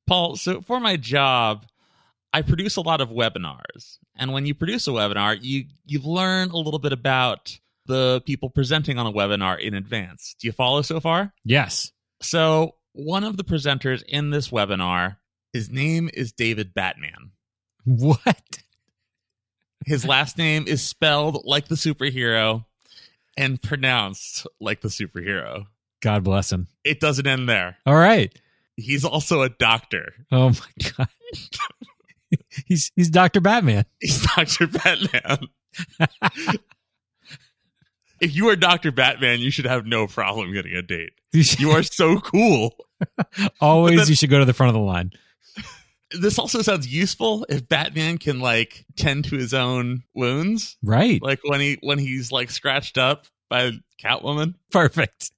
Paul, so for my job, I produce a lot of webinars. And when you produce a webinar, you learn a little bit about the people presenting on a webinar in advance. Do you follow so far? Yes. So one of the presenters in this webinar, his name is David Batman. What? His last name is spelled like the superhero and pronounced like the superhero. God bless him. It doesn't end there. All right. He's also a doctor. Oh my God. He's Dr. Batman. He's Dr. Batman. If you are Dr. Batman, you should have no problem getting a date. You are so cool. Always you should go to the front of the line. This also sounds useful if Batman can like tend to his own wounds. Right. Like when he's like scratched up by Catwoman. Perfect.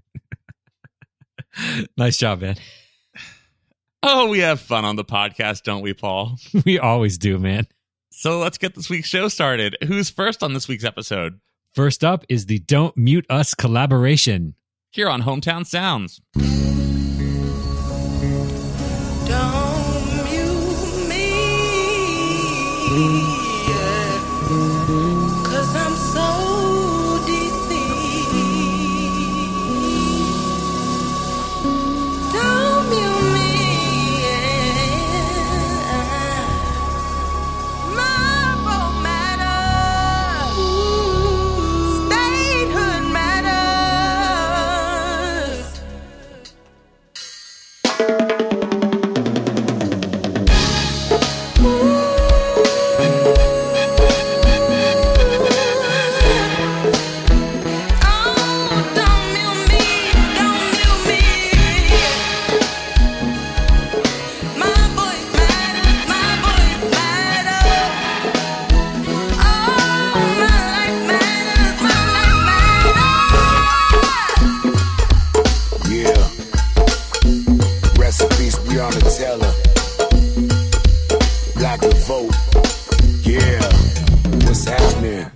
Nice job, man. Oh, we have fun on the podcast, don't we, Paul? We always do, man. So let's get this week's show started. Who's first on this week's episode? First up is the Don't Mute Us collaboration. Here on Hometown Sounds. Don't mute me, yeah, 'cause I'm so deceived. Don't mute me, yeah. My vote matters. Statehood matters. Black the vote. Yeah. What's happening?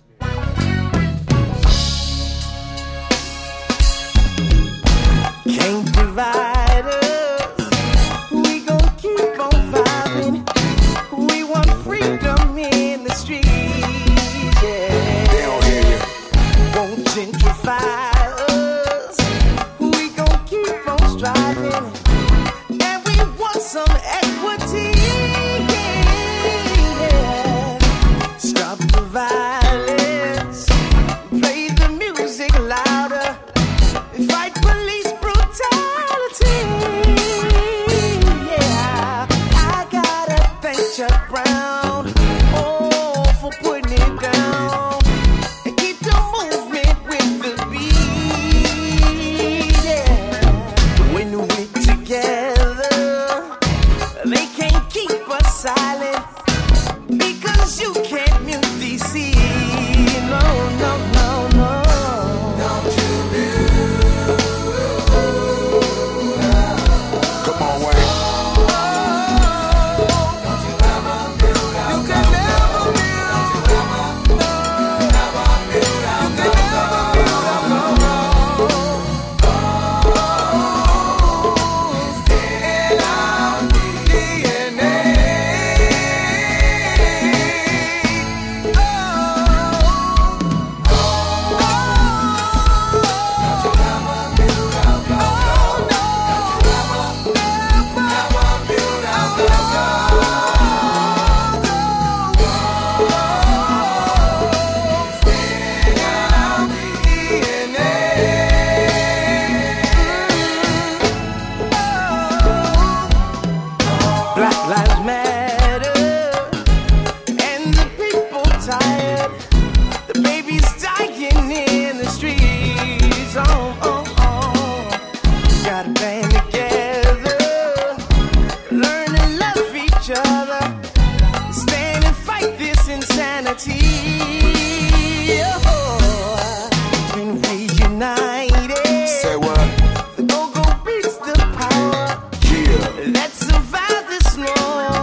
Can't divide us. We gon' keep on fighting. We want freedom in the streets. Yeah. They don't hear you. Won't gentrify us. We gon' keep on striving. And we want some equity. Yeah. Stop the violence. Play the music louder. Fight police brutality. Yeah. I gotta thank Chuck Brown. Oh, for putting it down. And keep the movement with the beat. Yeah. When we're together, they can't keep us silent. Because you can't mute DC. No, no, no, no. Don't you Come on, Wayne. You can never Black Lives Matter, and the people tired. The babies dying in the streets. Oh, oh, oh. Gotta band together, learn to love each other, stand and fight this insanity. Oh, when we united, Say what? the go-go beats the power. Yeah. Let's survive this storm.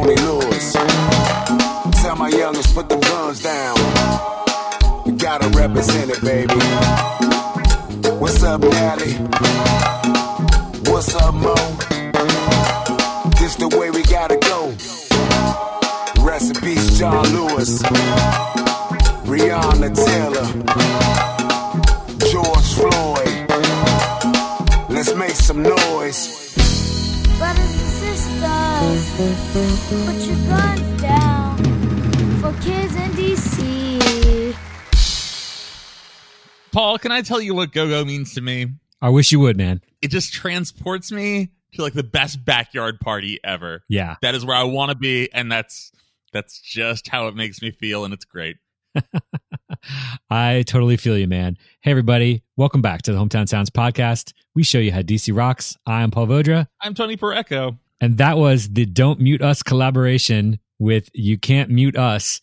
Tony Lewis. Tell my youngest put the guns down. We gotta represent it, baby. What's up, Nally? What's up, Mo? This the way we gotta go. Rest in peace, John Lewis, Breonna Taylor, George Floyd. Let's make some noise. Brothers and sisters, put your guns down for kids in D.C. Paul, can I tell you what go-go means to me? I wish you would, man. It just transports me to like the best backyard party ever. Yeah. That is where I want to be, and that's just how it makes me feel, and it's great. I totally feel you, man. Hey, everybody. Welcome back to the Hometown Sounds podcast. We show you how DC rocks. I'm Paul Vodra. I'm Tony Parecco. And that was the Don't Mute Us collaboration with You Can't Mute Us.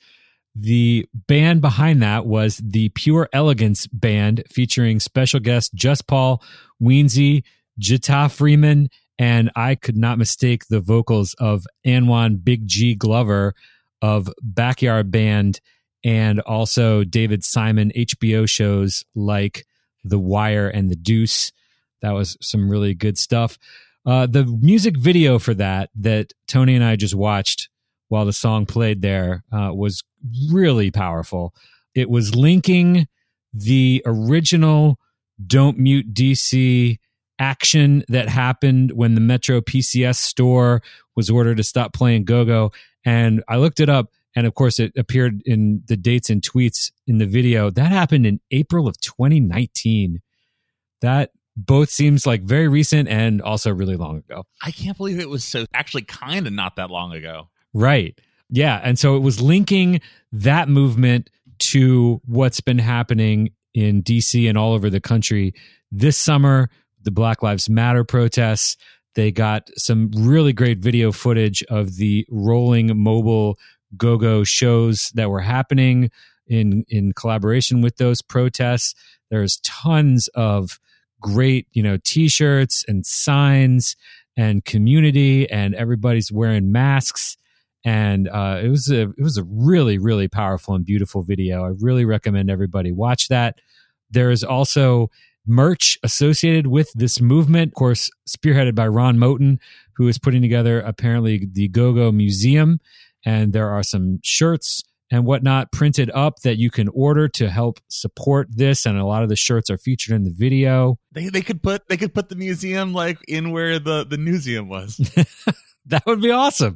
The band behind that was the Pure Elegance Band, featuring special guests Just Paul, Weensy, Jita Freeman, and I could not mistake the vocals of Anwan Big G Glover of Backyard Band, and also David Simon HBO shows like The Wire and The Deuce. That was some really good stuff. The music video for that Tony and I just watched while the song played there was really powerful. It was linking the original Don't Mute DC action that happened when the Metro PCS store was ordered to stop playing go-go. And I looked it up, and of course it appeared in the dates and tweets in the video. That happened in April of 2019. That both seems like very recent and also really long ago. I can't believe it was so actually kind of not that long ago. Right. Yeah. And so it was linking that movement to what's been happening in DC and all over the country this summer, the Black Lives Matter protests. They got some really great video footage of the rolling mobile go-go shows that were happening in collaboration with those protests. There's tons of great, t-shirts and signs and community, and everybody's wearing masks. And it was a really, really powerful and beautiful video. I really recommend everybody watch that. There is also merch associated with this movement, of course, spearheaded by Ron Moten, who is putting together apparently the Go-Go Museum. And there are some shirts and whatnot printed up that you can order to help support this. And a lot of the shirts are featured in the video. They could put the museum like in where the newseum was. That would be awesome.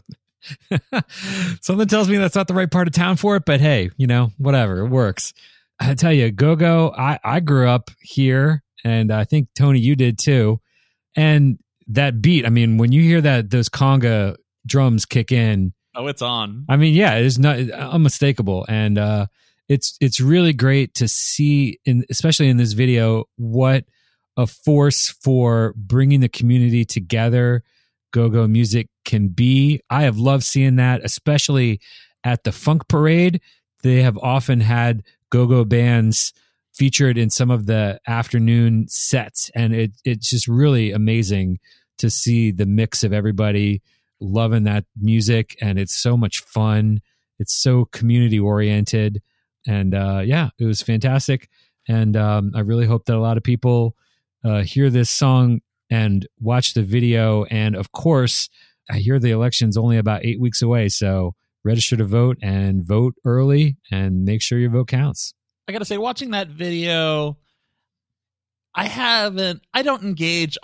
Something tells me that's not the right part of town for it, but hey, whatever, it works. I tell you, go-go, I grew up here, and I think, Tony, you did too. And that beat, when you hear those conga drums kick in, oh, it's on. Yeah, it is not unmistakable. And it's really great to see, especially in this video, what a force for bringing the community together go-go music can be. I have loved seeing that, especially at the Funk Parade. They have often had go-go bands featured in some of the afternoon sets, and it's just really amazing to see the mix of everybody loving that music, and it's so much fun. It's so community oriented, and it was fantastic. And I really hope that a lot of people hear this song and watch the video. And of course, I hear the election's only about 8 weeks away, so register to vote and vote early and make sure your vote counts. I gotta say, watching that video, I haven't engaged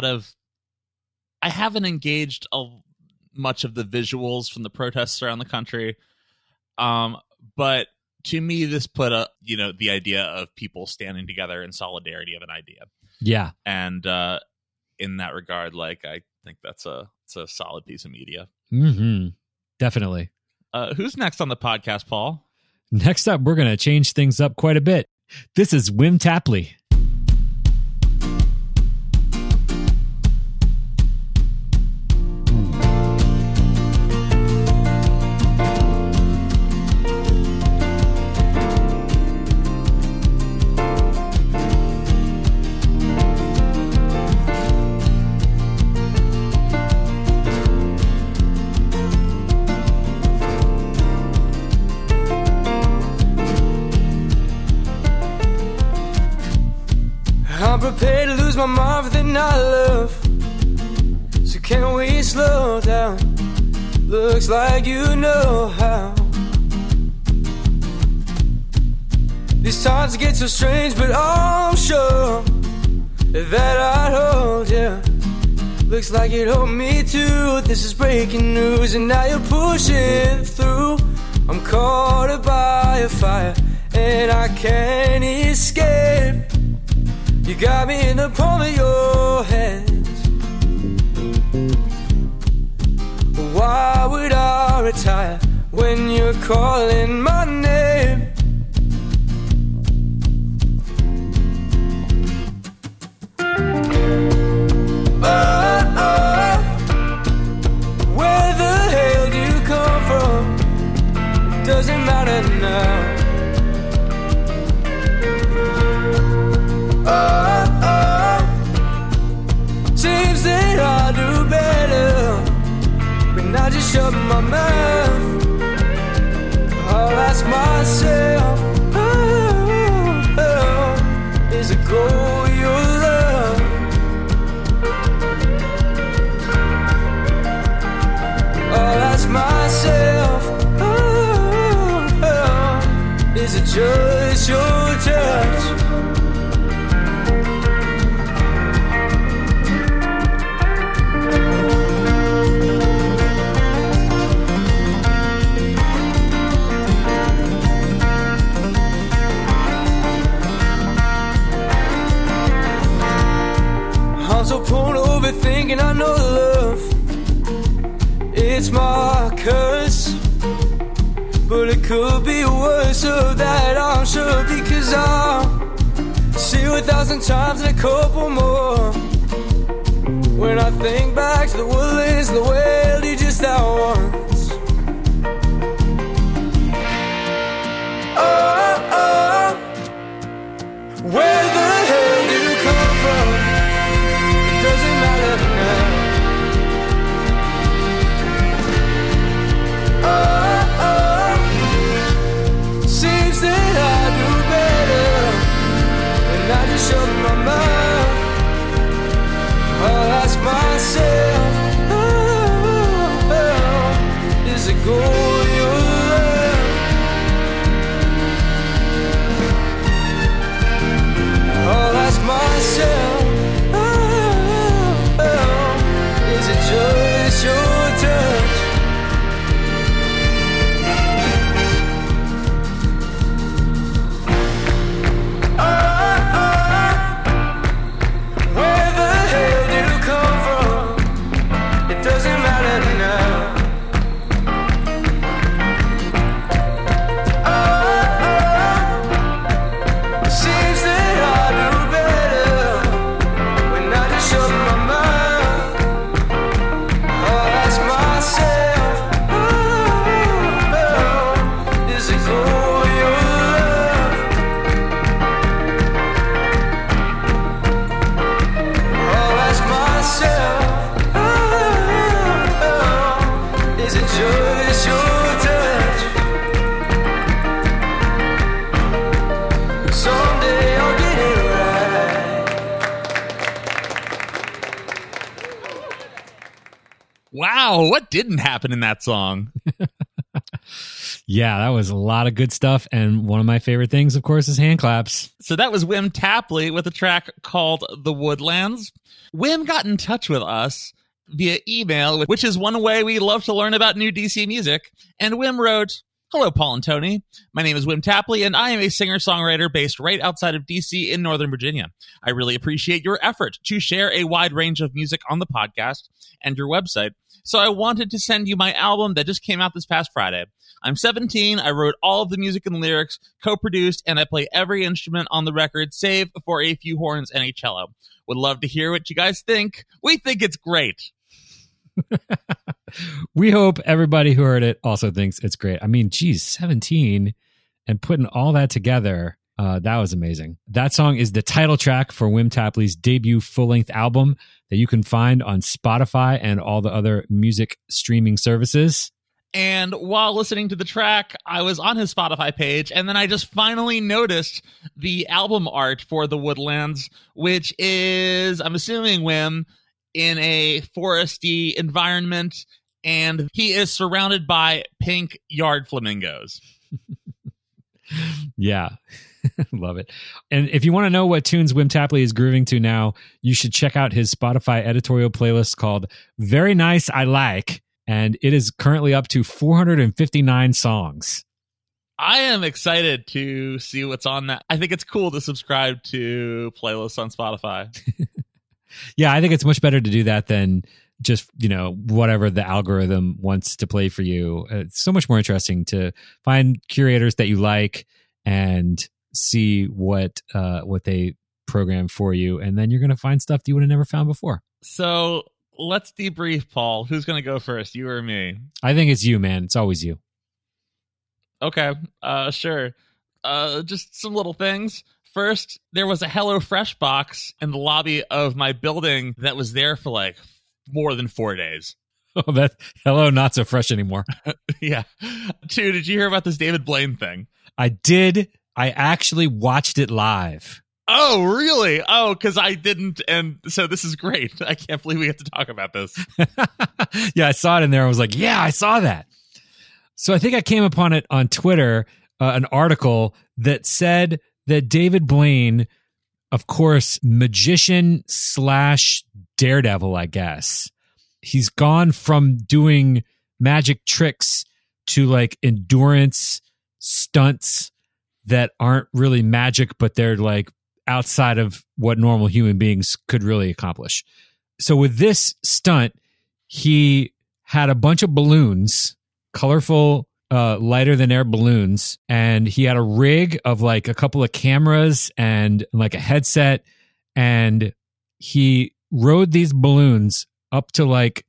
much of the visuals from the protests around the country. But to me, this put the idea of people standing together in solidarity of an idea. Yeah. And in that regard, I think it's a solid piece of media. Mm-hmm. Definitely. Who's next on the podcast, Paul? Next up, we're going to change things up quite a bit. This is Wim Tapley. our love. So can we slow down? Looks like you know how. These times get so strange, but I'm sure that I'd hold you. Looks like you'd hold me too. This is breaking news, and now you're pushing through. I'm caught up by a fire, and I can't escape. You got me in the palm of your hands. Why would I retire when you're calling my name? Where the hell do you come from? It doesn't matter now. Seems that I do better when I just shut my mouth. I'll ask myself, is it gold your love? I'll ask myself, is it just your touch? I'm so prone to overthinking, I know love, it's my curse. But it could be worse, of that I'm sure. Because I'll see you 1,000 times and a couple more. When I think back to the woodlands, the way you just that once. Where the hell do you come from? It doesn't matter now. Seems that I do better when I just shut my mouth. I'll ask myself, is it gold your love? I'll ask myself, is it just your touch? Wow, what didn't happen in that song? Yeah, that was a lot of good stuff. And one of my favorite things, of course, is hand claps. So that was Wim Tapley with a track called The Woodlands. Wim got in touch with us via email, which is one way we love to learn about new DC music. And Wim wrote, "Hello, Paul and Tony. My name is Wim Tapley, and I am a singer-songwriter based right outside of DC in Northern Virginia. I really appreciate your effort to share a wide range of music on the podcast and your website. So I wanted to send you my album that just came out this past Friday. I'm 17. I wrote all of the music and lyrics, co-produced, and I play every instrument on the record, save for a few horns and a cello. Would love to hear what you guys think. We think it's great." We hope everybody who heard it also thinks it's great. I mean, geez, 17 and putting all that together, that was amazing. That song is the title track for Wim Tapley's debut full-length album that you can find on Spotify and all the other music streaming services. And while listening to the track, I was on his Spotify page, and then I just finally noticed the album art for The Woodlands, which is, I'm assuming, Wim, in a foresty environment, and he is surrounded by pink yard flamingos. Yeah. Love it. And if you want to know what tunes Wim Tapley is grooving to now, you should check out his Spotify editorial playlist called Very Nice I Like, and it is currently up to 459 songs. I am excited to see what's on that. I think it's cool to subscribe to playlists on Spotify. Yeah, I think it's much better to do that than just, whatever the algorithm wants to play for you. It's so much more interesting to find curators that you like and see what they program for you, and then you're going to find stuff that you would have never found before. So let's debrief, Paul. Who's going to go first, you or me? I think it's you, man. It's always you. Okay, sure. Just some little things. First, there was a HelloFresh box in the lobby of my building that was there for like more than 4 days. Oh, that hello, not so fresh anymore. Yeah. 2, did you hear about this David Blaine thing? I did. I actually watched it live. Oh, really? Oh, because I didn't. And so this is great. I can't believe we have to talk about this. Yeah, I saw it in there. I was like, yeah, I saw that. So I think I came upon it on Twitter, an article that said that David Blaine, of course, magician / daredevil, I guess. He's gone from doing magic tricks to like endurance stunts that aren't really magic, but they're like outside of what normal human beings could really accomplish. So with this stunt, he had a bunch of balloons, colorful, lighter than air balloons, and he had a rig of like a couple of cameras and like a headset, and he rode these balloons up to like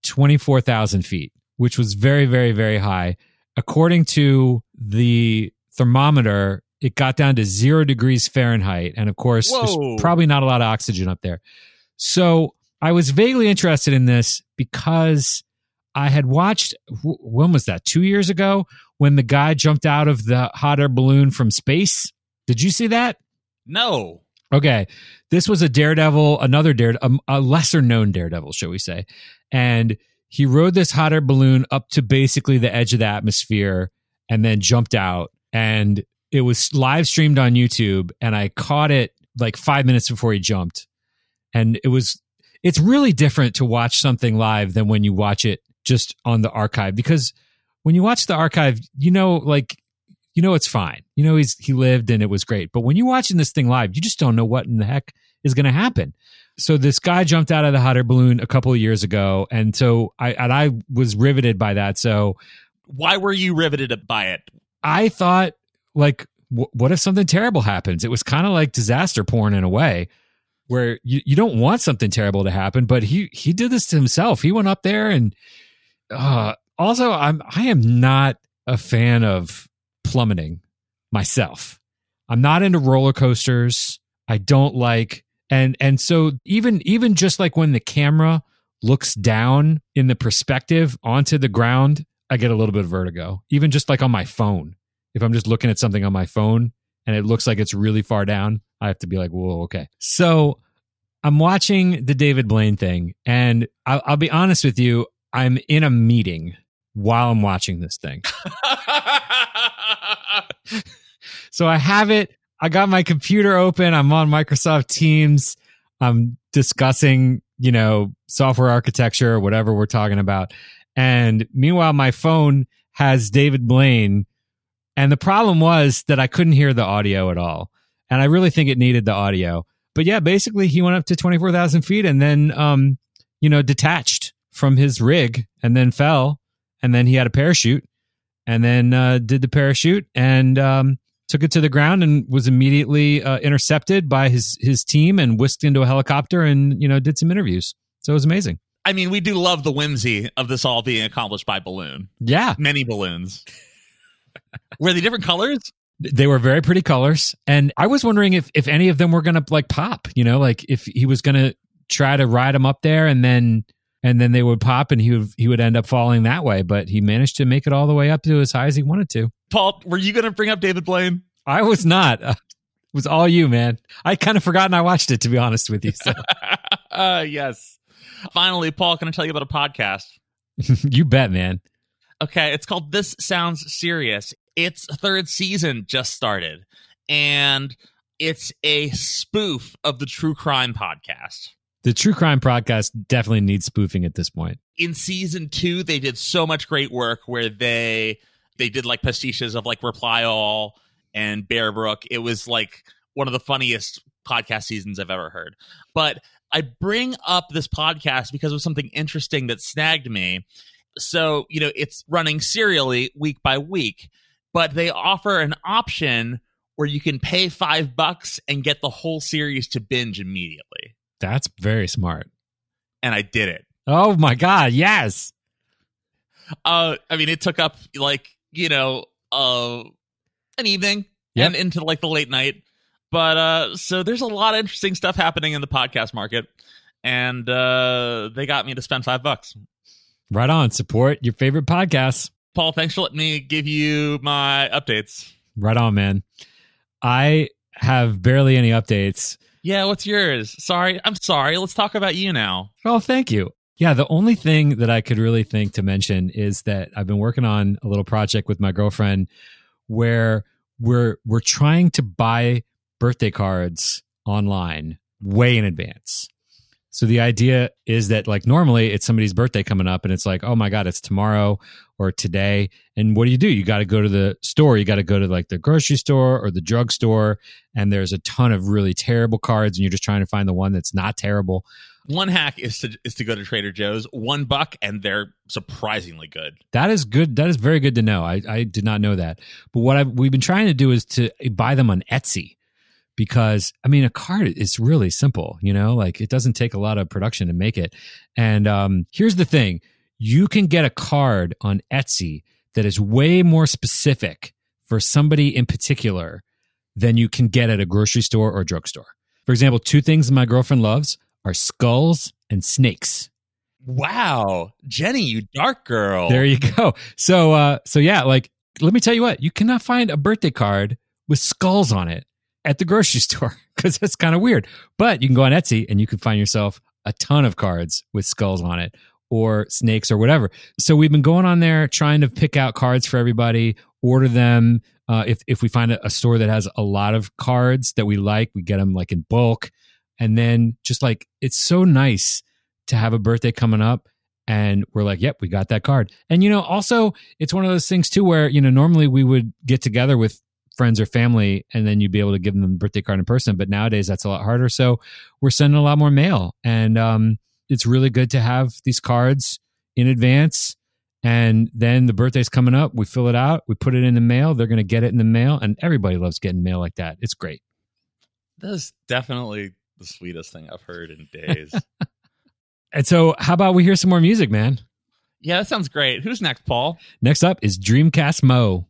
24,000 feet, which was very, very, very high. According to the thermometer, it got down to 0 degrees Fahrenheit. And of course, there's probably not a lot of oxygen up there. So I was vaguely interested in this because I had watched, when was that? 2 years ago, when the guy jumped out of the hot air balloon from space. Did you see that? No. Okay. This was a daredevil, another daredevil, a lesser known daredevil, shall we say. And he rode this hot air balloon up to basically the edge of the atmosphere and then jumped out. And it was live streamed on YouTube, and I caught it like 5 minutes before he jumped. And it's really different to watch something live than when you watch it just on the archive, because when you watch the archive, it's fine. He lived and it was great. But when you're watching this thing live, you just don't know what in the heck is going to happen. So this guy jumped out of the hot air balloon a couple of years ago. And so I was riveted by that. So why were you riveted by it? I thought, like, what if something terrible happens? It was kind of like disaster porn in a way, where you don't want something terrible to happen, but he did this to himself. He went up there, and also I am not a fan of plummeting myself. I'm not into roller coasters. I don't like, and so even just like when the camera looks down in the perspective onto the ground, I get a little bit of vertigo. Even just like on my phone. If I'm just looking at something on my phone and it looks like it's really far down, I have to be like, whoa, okay. So I'm watching the David Blaine thing, and I'll be honest with you, I'm in a meeting while I'm watching this thing. So I have it. I got my computer open. I'm on Microsoft Teams. I'm discussing, software architecture or whatever we're talking about. And meanwhile, my phone has David Blaine. And the problem was that I couldn't hear the audio at all. And I really think it needed the audio. But yeah, basically he went up to 24,000 feet and then, detached from his rig and then fell. And then he had a parachute and then did the parachute and took it to the ground and was immediately intercepted by his team and whisked into a helicopter and, did some interviews. So it was amazing. I mean, we do love the whimsy of this all being accomplished by balloon. Yeah. Many balloons. Were they different colors? They were very pretty colors. And I was wondering if any of them were going to like pop, like if he was going to try to ride them up there and then and then they would pop, and he would end up falling that way. But he managed to make it all the way up to as high as he wanted to. Paul, were you going to bring up David Blaine? I was not. It was all you, man. I kind of forgotten I watched it, to be honest with you. So. Yes. Finally, Paul, can I tell you about a podcast? You bet, man. Okay, it's called This Sounds Serious. Its third season just started, and it's a spoof of the True Crime podcast. The True Crime podcast definitely needs spoofing at this point. In season 2, they did so much great work where they did like pastiches of like Reply All and Bear Brook. It was like one of the funniest podcast seasons I've ever heard. But I bring up this podcast because of something interesting that snagged me. So, it's running serially week by week, but they offer an option where you can pay $5 and get the whole series to binge immediately. That's very smart. And I did it. Oh my God, yes. It took up an evening and into like the late night. But so there's a lot of interesting stuff happening in the podcast market, and they got me to spend $5. Right on. Support your favorite podcasts. Paul, thanks for letting me give you my updates. Right on, man. I have barely any updates. Yeah, what's yours? I'm sorry. Let's talk about you now. Oh, thank you. Yeah, the only thing that I could really think to mention is that I've been working on a little project with my girlfriend where we're trying to buy birthday cards online way in advance. So the idea is that like normally it's somebody's birthday coming up and it's like, oh my God, it's tomorrow or today. And what do? You got to go to the store. You got to go to like the grocery store or the drugstore. And there's a ton of really terrible cards and you're just trying to find the one that's not terrible. One hack is to go to Trader Joe's, $1 and they're surprisingly good. That is good. That is very good to know. I did not know that. But what we've been trying to do is to buy them on Etsy. Because, a card is really simple, like it doesn't take a lot of production to make it. And here's the thing. You can get a card on Etsy that is way more specific for somebody in particular than you can get at a grocery store or drugstore. For example, 2 things my girlfriend loves are skulls and snakes. Wow. Jenny, you dark girl. There you go. So yeah, like, let me tell you what, you cannot find a birthday card with skulls on it at the grocery store because that's kind of weird. But you can go on Etsy and you can find yourself a ton of cards with skulls on it or snakes or whatever. So we've been going on there trying to pick out cards for everybody, order them. If we find a store that has a lot of cards that we like, we get them like in bulk. And then just like, it's so nice to have a birthday coming up and we're like, yep, we got that card. And, also it's one of those things too, where, normally we would get together with friends or family and then you'd be able to give them the birthday card in person. But nowadays that's a lot harder. So we're sending a lot more mail and it's really good to have these cards in advance. And then the birthday's coming up. We fill it out. We put it in the mail. They're going to get it in the mail. And everybody loves getting mail like that. It's great. That's definitely the sweetest thing I've heard in days. And so how about we hear some more music, man? Yeah, that sounds great. Who's next, Paul? Next up is Dreamcast Mo.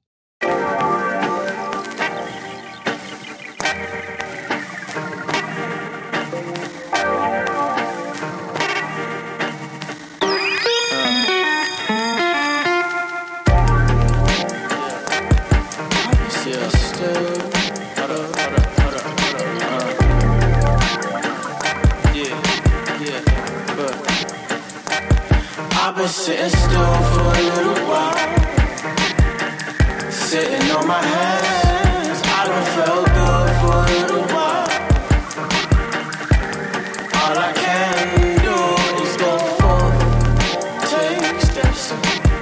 Sitting still for a little while, sitting on my hands. I done felt good for a little while. All I can do is go forth, take steps.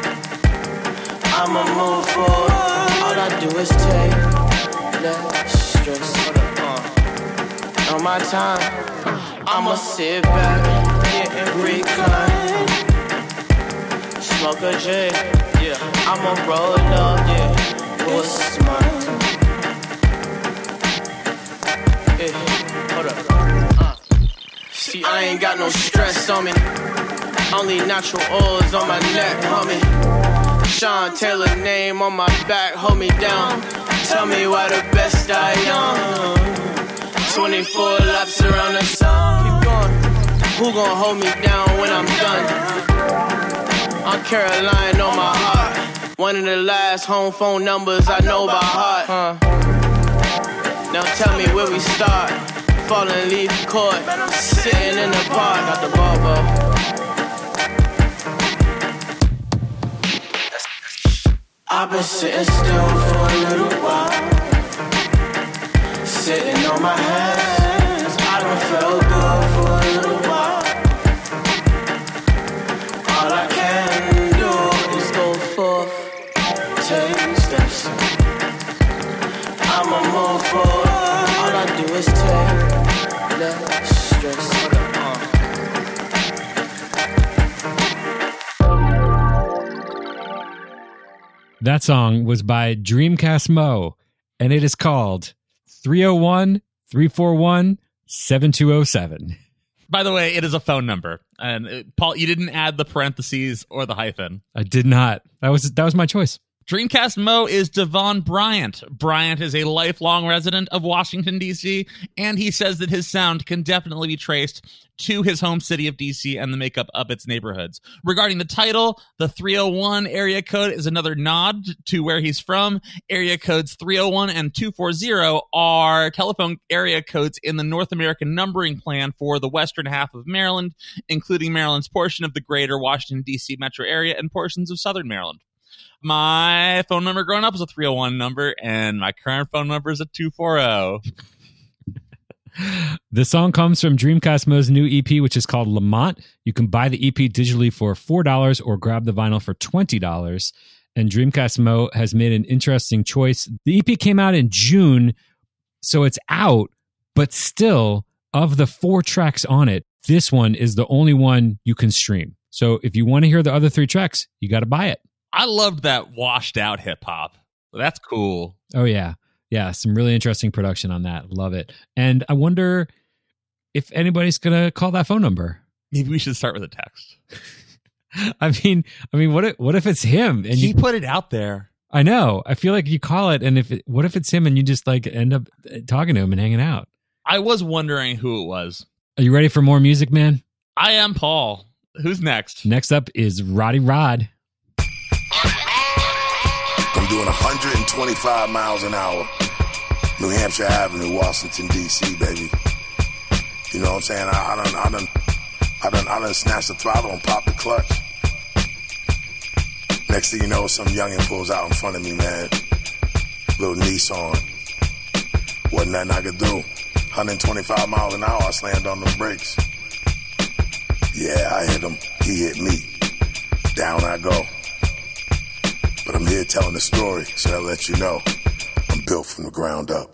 I'ma move forward. All I do is take less stress. On my time, I'ma sit back, get and recline. Smoke a J, yeah. I'ma roll up, yeah. What's mine? Hey, hold up. See, I ain't got no stress on me. Only natural oils on my neck, homie. Sean Taylor name on my back, hold me down. Tell me why the best I am. 24 laps around the sun. Keep going. Who gon' hold me down when I'm done? I'm Caroline on my heart. One of the last home phone numbers I know by heart. Now tell me where we start. Falling leaf court, sitting in the park. Got the Volvo. I've been sitting still for a little while, sitting on my hands. I don't feel good for a little while. All I can do is go forth, take steps. I'ma move forward. All I do is take less stress. That song was by Dreamcast Mo, and it is called 301-341-7207. By the way, it is a phone number. And Paul, you didn't add the parentheses or the hyphen. I did not. That was my choice. Dreamcast Mo is Devon Bryant. Bryant is a lifelong resident of Washington, D.C., and he says that his sound can definitely be traced to his home city of D.C. and the makeup of its neighborhoods. Regarding the title, the 301 area code is another nod to where he's from. Area codes 301 and 240 are telephone area codes in the North American numbering plan for the western half of Maryland, including Maryland's portion of the greater Washington, D.C. metro area and portions of southern Maryland. My phone number growing up was a 301 number, and my current phone number is a 240. The song comes from Dreamcast Mo's new EP, which is called Lamont. You can buy the EP digitally for $4 or grab the vinyl for $20. And Dreamcast Mo has made an interesting choice. The EP came out in June, so it's out, but still, of the 4 tracks on it, this one is the only one you can stream. So if you want to hear the other 3 tracks, you got to buy it. I loved that washed out hip hop. That's cool. Oh, yeah. Yeah, some really interesting production on that. Love it. And I wonder if anybody's going to call that phone number. Maybe we should start with a text. I mean, what if it's him? And he put it out there. I know. I feel like you call it, and what if it's him and you just like end up talking to him and hanging out? I was wondering who it was. Are you ready for more music, man? I am, Paul. Who's next? Next up is Roddy Rod. I'm doing 125 miles an hour. New Hampshire Avenue, Washington, D.C., baby. You know what I'm saying? I done snatched the throttle and popped the clutch. Next thing you know, some youngin' pulls out in front of me, man. Little Nissan. Wasn't nothing I could do. 125 miles an hour, I slammed on the brakes. Yeah, I hit him. He hit me. Down I go. But I'm here telling the story, so I'll let you know. I'm built from the ground up.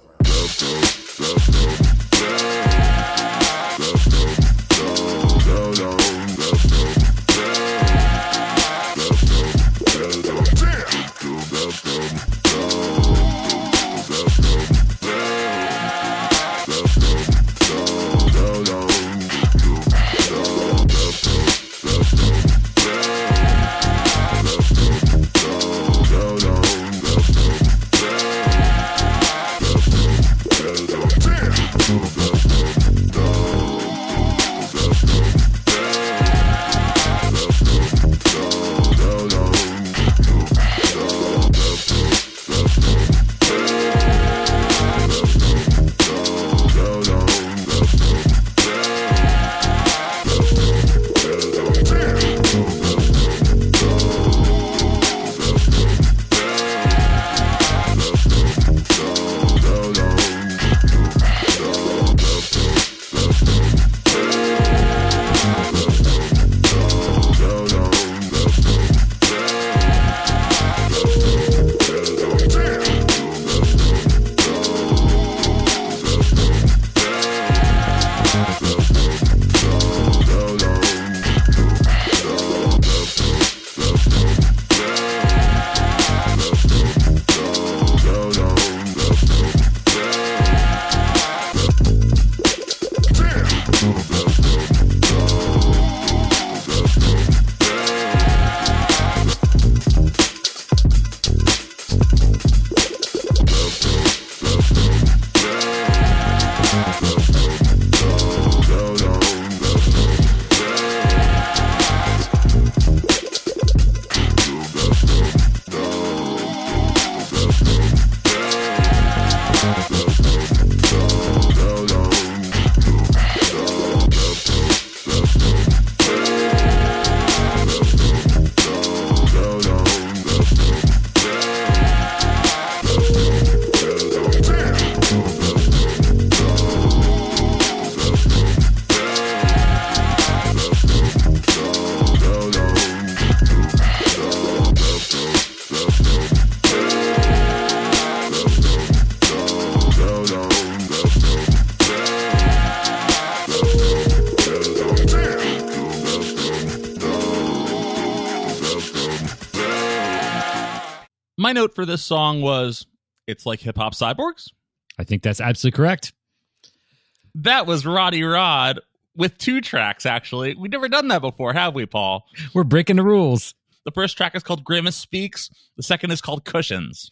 My note for this song was, it's like Hip Hop Cyborgs. I think that's absolutely correct. That was Roddy Rod with 2 tracks, actually. We've never done that before, have we, Paul? We're breaking the rules. The first track is called Grimace Speaks. The second is called Cushions.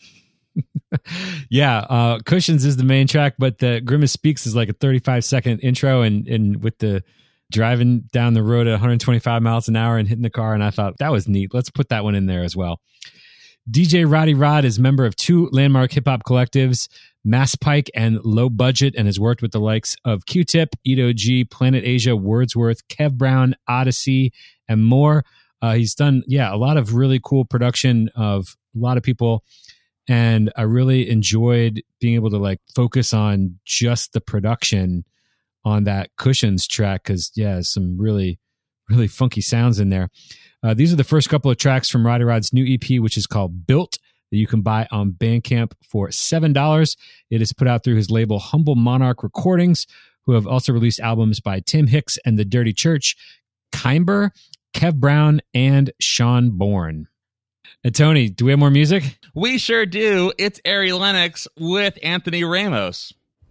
Yeah, Cushions is the main track, but the Grimace Speaks is like a 35-second intro, and with the driving down the road at 125 miles an hour and hitting the car, and I thought that was neat. Let's put that one in there as well. DJ Roddy Rod is member of 2 landmark hip-hop collectives, Mass Pike and Low Budget, and has worked with the likes of Q-Tip, Edo G, Planet Asia, Wordsworth, Kev Brown, Odyssey, and more. He's done, a lot of really cool production of a lot of people, and I really enjoyed being able to like focus on just the production on that Cushions track because, some really, really funky sounds in there. These are the first couple of tracks from Roddy Rod's new EP, which is called Built, that you can buy on Bandcamp for $7. It is put out through his label Humble Monarch Recordings, who have also released albums by Tim Hicks and the Dirty Church, Kimber, Kev Brown, and Sean Bourne. Tony, do we have more music? We sure do. It's Ari Lennox with Anthony Ramos.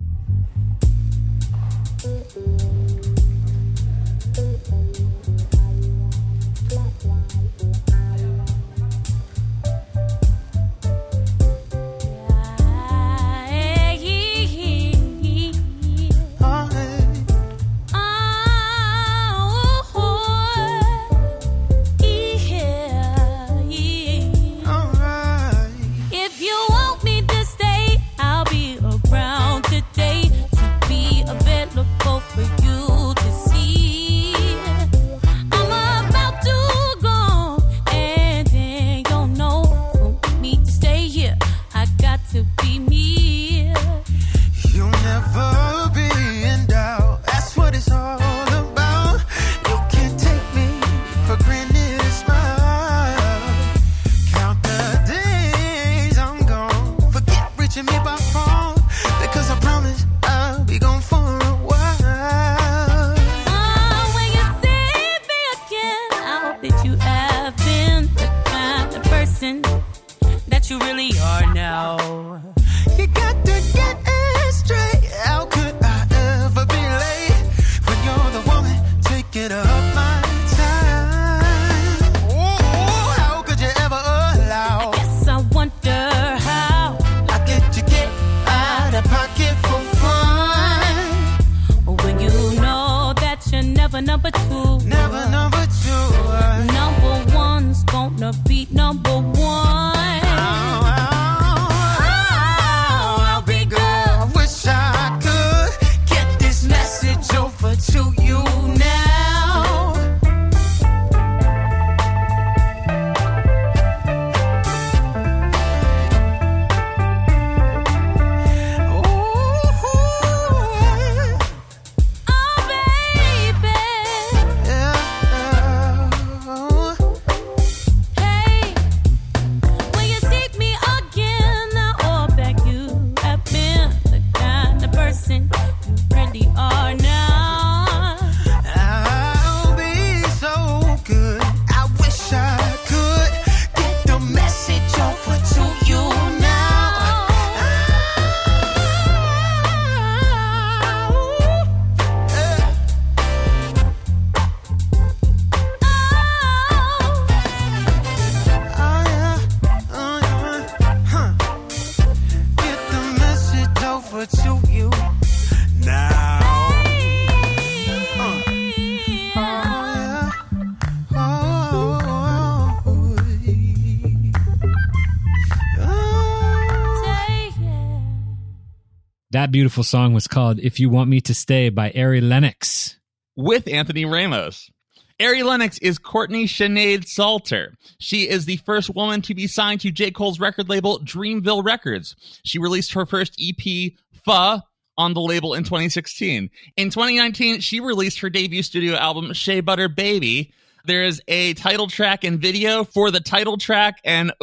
That beautiful song was called If You Want Me to Stay by Ari Lennox. With Anthony Ramos. Ari Lennox is Courtney Sinead Salter. She is the first woman to be signed to J. Cole's record label, Dreamville Records. She released her first EP, Pho, on the label in 2016. In 2019, she released her debut studio album, Shea Butter Baby. There is a title track and video for the title track, and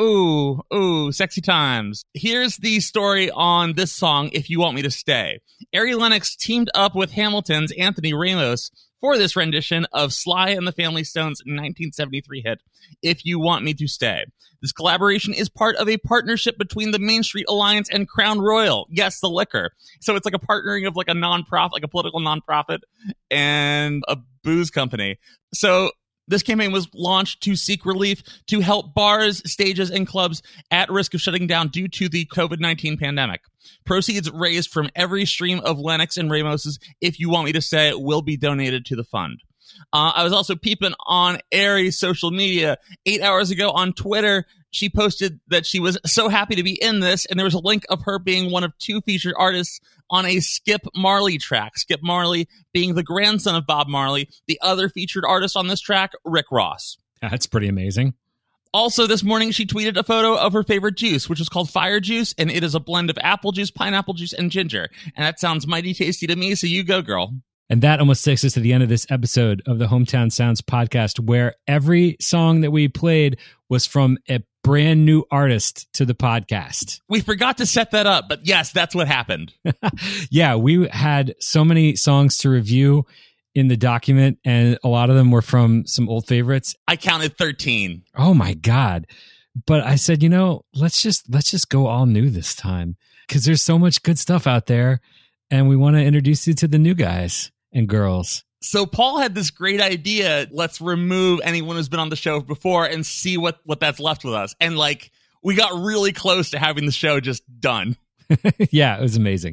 ooh, sexy times. Here's the story on this song, If You Want Me to Stay. Ari Lennox teamed up with Hamilton's Anthony Ramos for this rendition of Sly and the Family Stone's 1973 hit, If You Want Me to Stay. This collaboration is part of a partnership between the Main Street Alliance and Crown Royal. Yes, the liquor. So it's like a partnering of like a nonprofit, like a political nonprofit and a booze company. So this campaign was launched to seek relief to help bars, stages, and clubs at risk of shutting down due to the COVID-19 pandemic. Proceeds raised from every stream of Lennox and Ramos's If You Want Me to Stay will be donated to the fund. I was also peeping on Aries' social media. 8 hours ago on Twitter, she posted that she was so happy to be in this, and there was a link of her being one of 2 featured artists on a Skip Marley track. Skip Marley being the grandson of Bob Marley, the other featured artist on this track, Rick Ross. That's pretty amazing. Also, this morning, she tweeted a photo of her favorite juice, which is called Fire Juice, and it is a blend of apple juice, pineapple juice, and ginger. And that sounds mighty tasty to me, so you go, girl. And that almost takes us to the end of this episode of the Hometown Sounds podcast, where every song that we played was from a brand new artist to the podcast. We forgot to set that up, but yes, that's what happened. Yeah, we had so many songs to review in the document, and a lot of them were from some old favorites. I counted 13. Oh my God. But I said, let's just go all new this time, because there's so much good stuff out there, and we want to introduce you to the new guys and girls. So Paul had this great idea. Let's remove anyone who's been on the show before and see what that's left with us. And like, we got really close to having the show just done. Yeah, it was amazing.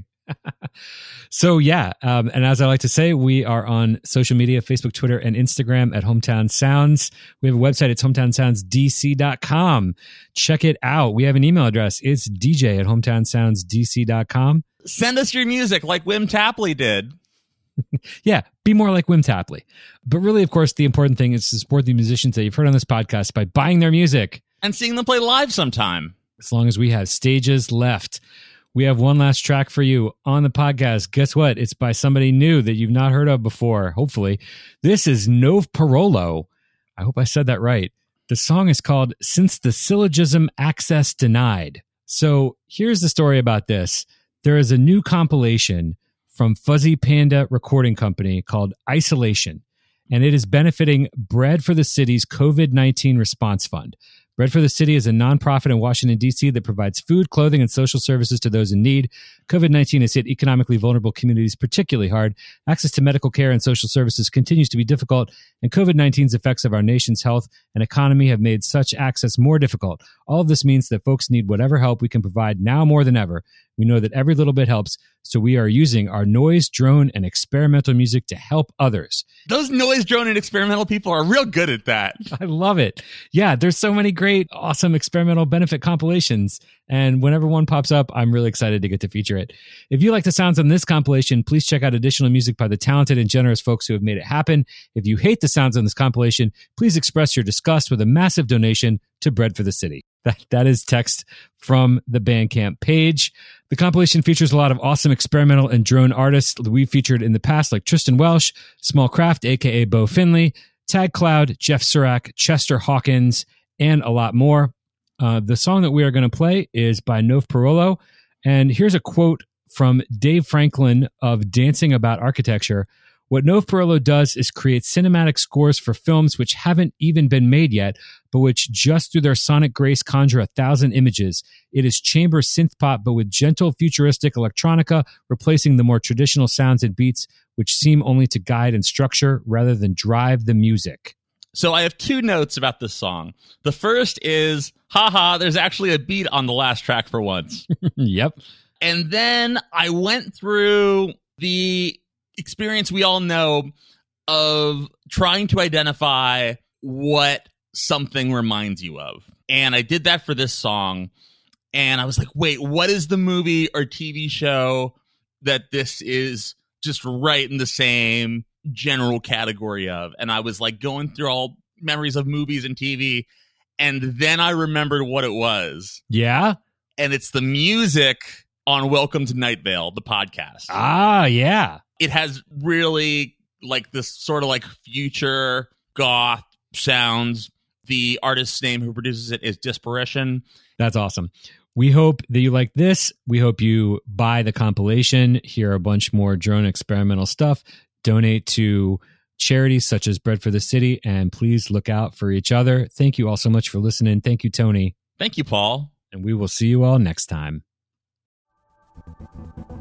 So yeah, and as I like to say, we are on social media, Facebook, Twitter, and Instagram at Hometown Sounds. We have a website. It's hometownsoundsdc.com. Check it out. We have an email address. It's dj@hometownsoundsdc.com. Send us your music like Wim Tapley did. Yeah, be more like Wim Tapley. But really, of course, the important thing is to support the musicians that you've heard on this podcast by buying their music. And seeing them play live sometime. As long as we have stages left. We have one last track for you on the podcast. Guess what? It's by somebody new that you've not heard of before, hopefully. This is Nov Parolo. I hope I said that right. The song is called Since the Syllogism Access Denied. So here's the story about this. There is a new compilation from Fuzzy Panda Recording Company called Isolation, and it is benefiting Bread for the City's COVID-19 Response Fund. Bread for the City is a nonprofit in Washington, D.C. that provides food, clothing, and social services to those in need. COVID-19 has hit economically vulnerable communities particularly hard. Access to medical care and social services continues to be difficult, and COVID-19's effects of our nation's health and economy have made such access more difficult. All of this means that folks need whatever help we can provide now more than ever. We know that every little bit helps, so we are using our noise, drone, and experimental music to help others. Those noise, drone, and experimental people are real good at that. I love it. Yeah, there's so many great, awesome experimental benefit compilations, and whenever one pops up, I'm really excited to get to feature it. If you like the sounds on this compilation, please check out additional music by the talented and generous folks who have made it happen. If you hate the sounds on this compilation, please express your disgust with a massive donation to Bread for the City. That is text from the Bandcamp page. The compilation features a lot of awesome experimental and drone artists that we've featured in the past, like Tristan Welsh, Small Craft, a.k.a. Bo Finley, Tag Cloud, Jeff Surak, Chester Hawkins, and a lot more. The song that we are going to play is by Nov Parolo. And here's a quote from Dave Franklin of Dancing About Architecture. What Nov Parolo does is create cinematic scores for films which haven't even been made yet, but which just through their sonic grace conjure 1,000 images. It is chamber synth pop, but with gentle futuristic electronica, replacing the more traditional sounds and beats, which seem only to guide and structure rather than drive the music. So I have 2 notes about this song. The first is, haha, there's actually a beat on the last track for once. Yep. And then I went through the experience we all know of trying to identify what something reminds you of. And I did that for this song. And I was like, wait, what is the movie or TV show that this is just right in the same general category of? And I was like going through all memories of movies and TV. And then I remembered what it was. Yeah? And it's the music on Welcome to Night Vale, the podcast. Ah, yeah. It has really like this sort of like future goth sounds. The artist's name who produces it is Disparition. That's awesome. We hope that you like this. We hope you buy the compilation, hear a bunch more drone experimental stuff, donate to charities such as Bread for the City, and please look out for each other. Thank you all so much for listening. Thank you, Tony. Thank you, Paul. And we will see you all next time.